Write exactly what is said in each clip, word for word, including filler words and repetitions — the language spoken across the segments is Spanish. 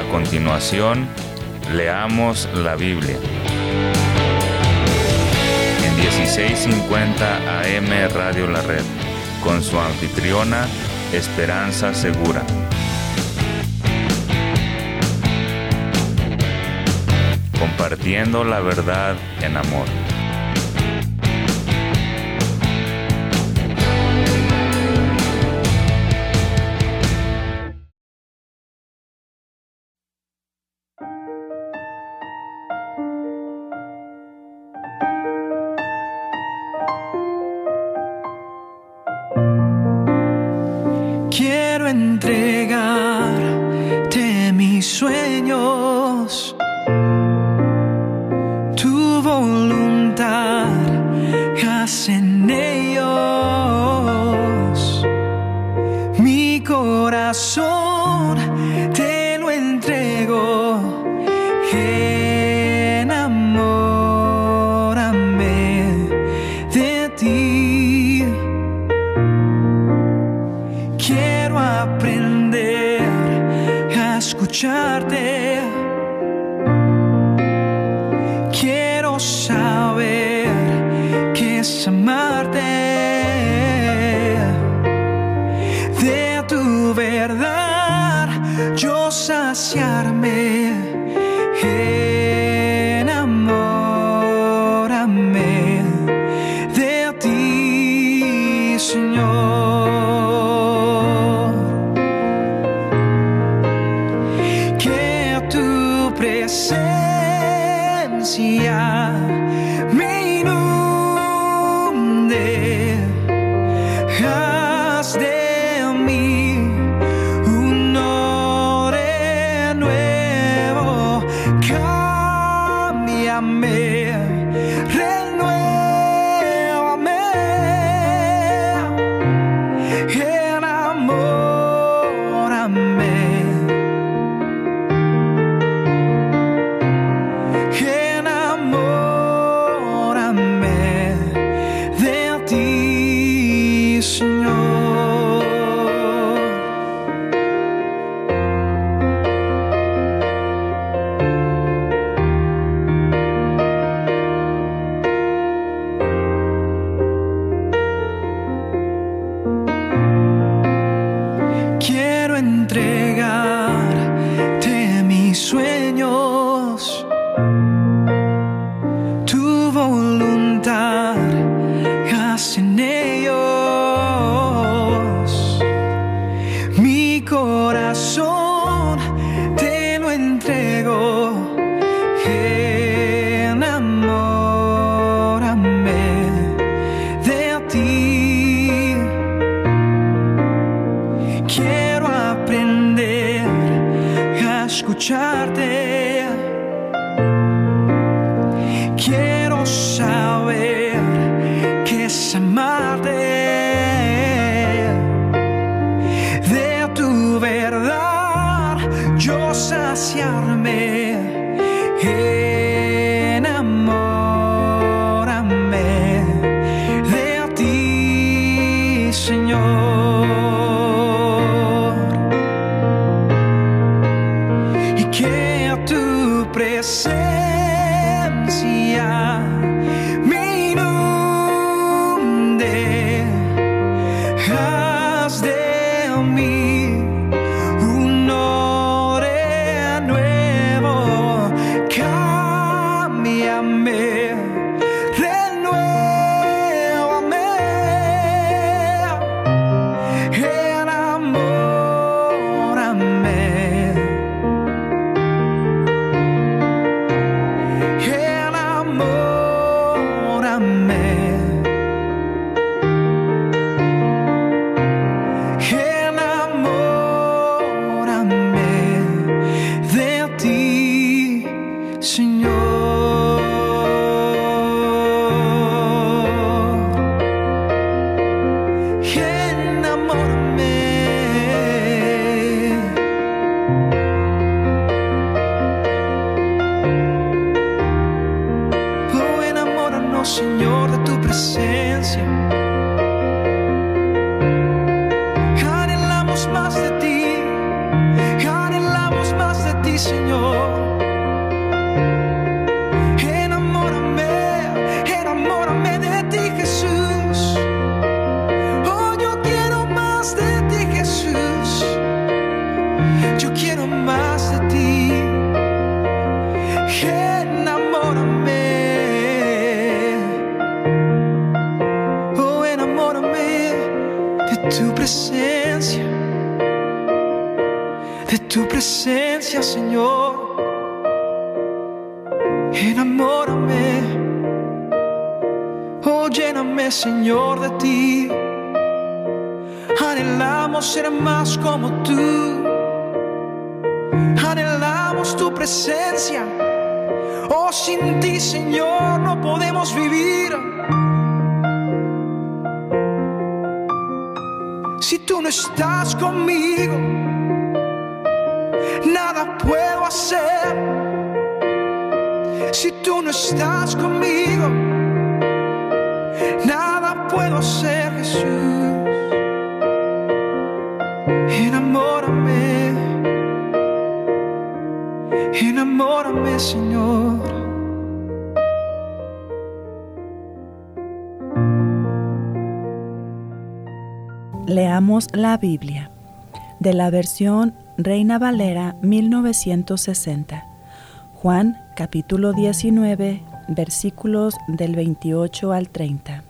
continuación, leamos la Biblia. En dieciséis cincuenta A M Radio La Red, con su anfitriona, Esperanza Segura. Compartiendo la verdad en amor. Quiero entregarte mis sueños, tu voluntad, haz en ellos. Mi corazón te lo entrego, enamórame de ti. Quiero aprender a escucharte. Quiero saber qué es amarte. De tu verdad yo saciarme. Enamórame de ti, Señor. Que tu presencia me inunde, haz de mí un odre nuevo, cámbiame, renuévame, enamórame. Quiero entregarte mis sueños, tu voluntad, haz en ellos. Mi corazón te lo entrego, enamórame de ti. Quiero aprender a escucharte. Quiero saber qué es amarte. De tu verdad yo saciarme. Enamórame de ti, Señor. Y que tu presencia me inunde, haz de mí un odre nuevo, cámbiame, de tu presencia, Señor. Enamórame, oh lléname, Señor, de ti. Anhelamos ser más como tú, anhelamos tu presencia. Oh, sin ti, Señor, no podemos vivir. Si tú no estás conmigo, nada puedo hacer. Si tú no estás conmigo, nada puedo hacer, Jesús. Enamórame, enamórame, Señor. Leamos la Biblia, de la versión Reina Valera mil novecientos sesenta. Juan capítulo diecinueve, versículos del veintiocho al treinta.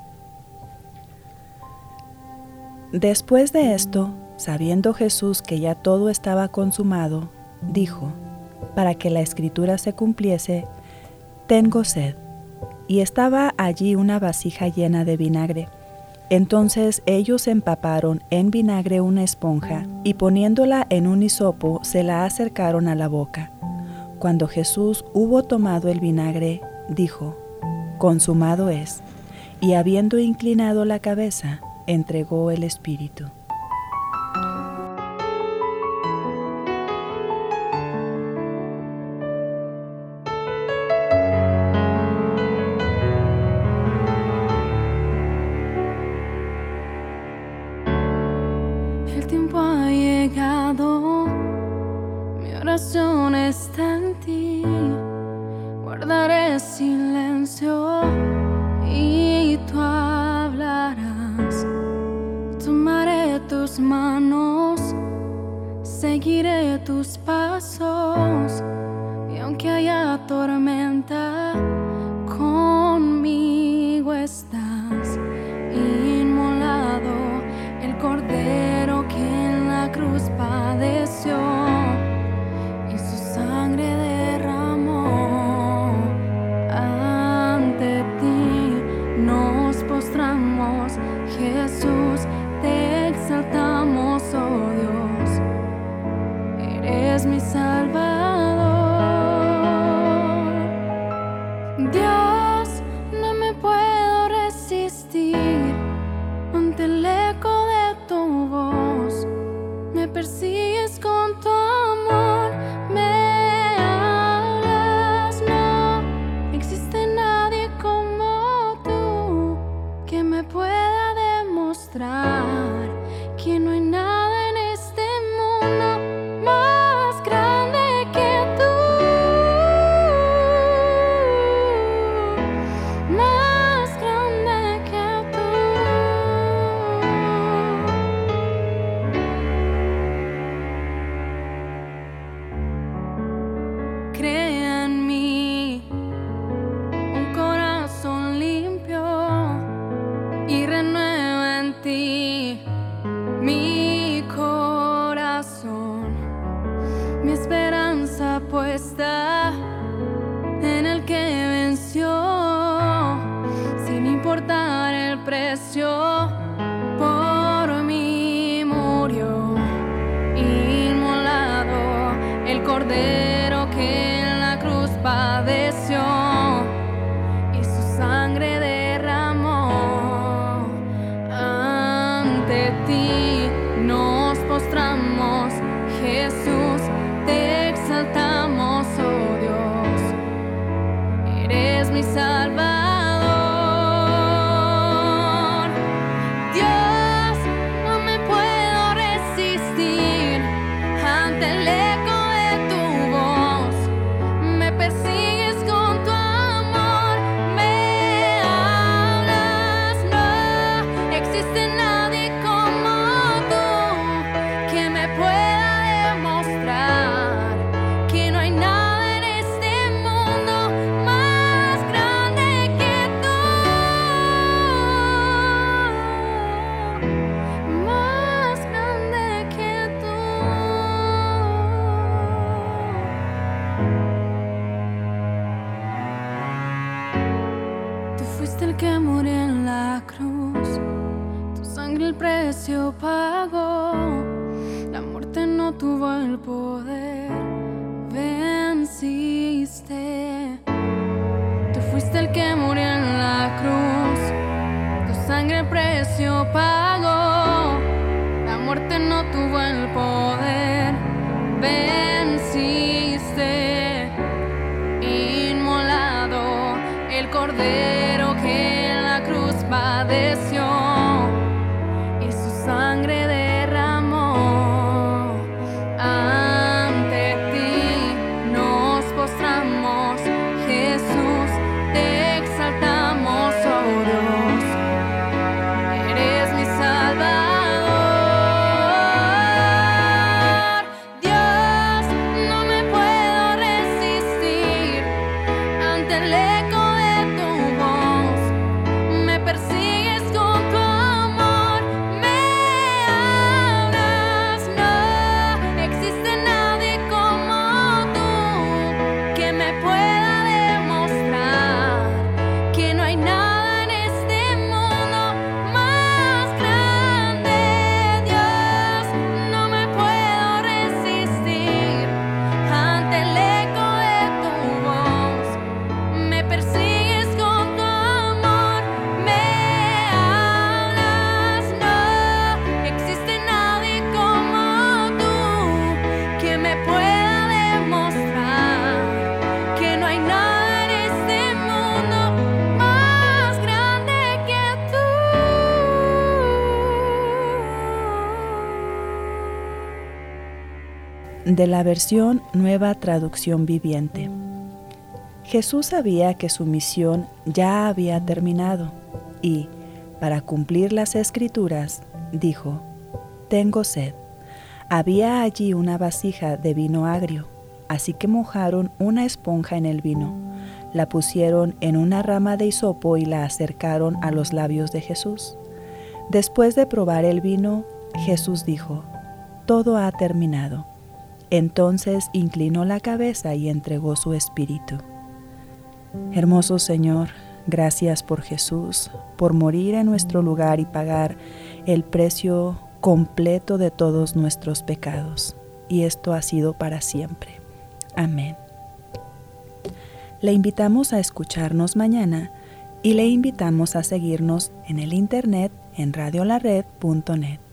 Después de esto, sabiendo Jesús que ya todo estaba consumado, dijo, para que la escritura se cumpliese, tengo sed. Y estaba allí una vasija llena de vinagre. Entonces ellos empaparon en vinagre una esponja y poniéndola en un hisopo se la acercaron a la boca. Cuando Jesús hubo tomado el vinagre, dijo, consumado es, y habiendo inclinado la cabeza, entregó el espíritu. El tiempo ha llegado, mi oración está en ti. Guardaré silencio y tú hablarás. Tomaré tus manos, seguiré tus pasos. Y aunque haya tormenta, conmigo estás. Inmolado el Cordero que en la cruz padeció y su sangre derramó. Ante ti nos postramos, Jesús, te exaltamos, oh Dios, eres mi Salvador. Dios, no me puedo resistir ante el eco de tu voz. Me persigues con tu amor, me hablas, no existe nadie como tú que me pueda demostrar que no hay nada en este mundo más grande que tú, más grande que tú. Crea en mí un corazón limpio y renueva en ti mi corazón. Mi esperanza puesta en el que venció, sin importar el precio, por mí murió. Inmolado el Cordero que en la cruz padeció y su sangre derramó. Ante ti nos postramos, Jesús, te exaltamos, oh Dios, eres mi Salvador. Dios, no me puedo resistir ante el eco de tu voz. Me persigues con tu amor, me hablas, no existe nadie como tú que me pueda demostrar que no hay nada en este mundo más grande que tú, más grande que tú. tuvo el poder, venciste. Tú fuiste el que murió en la cruz, tu sangre precio pagó. La muerte no tuvo el poder, venciste. Inmolado el cordero que en la cruz padeció y su sangre derramó. Ante ti nos postramos, Jesús, te exaltamos, oh Dios, eres mi Salvador. Dios, no me puedo resistir ante el eco de tu voz. Me persigues con tu amor, me hablas. No existe nadie como tú que me pueda demostrar que no hay nada en este mundo más grande. Dios, no me puedo resistir ante el eco de tu voz. Me persigues con tu amor, me hablas. No existe nadie como tú que me pueda demostrar que no hay nada en este mundo más grande que tú. De la versión Nueva Traducción Viviente. Jesús sabía que su misión ya había terminado y, para cumplir las Escrituras, dijo: «Tengo sed». Había allí una vasija de vino agrio, así que mojaron una esponja en el vino, la pusieron en una rama de hisopo y la acercaron a los labios de Jesús. Después de probar el vino, Jesús dijo: «Todo ha terminado». Entonces inclinó la cabeza y entregó su espíritu. Hermoso Señor, gracias por Jesús, por morir en nuestro lugar y pagar el precio completo de todos nuestros pecados. Y esto ha sido para siempre. Amén. Le invitamos a escucharnos mañana y le invitamos a seguirnos en el internet en radio la red punto net.